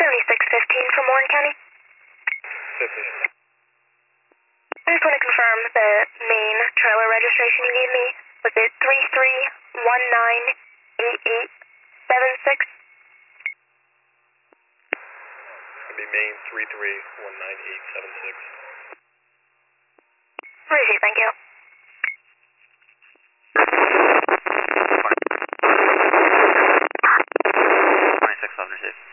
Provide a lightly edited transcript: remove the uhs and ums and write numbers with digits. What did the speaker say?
7615 from Warren County. 50. I just want to confirm the main trailer registration you gave me. Was it 33198876? It'd be main 33198876. Appreciate it, thank you. 26 I've received.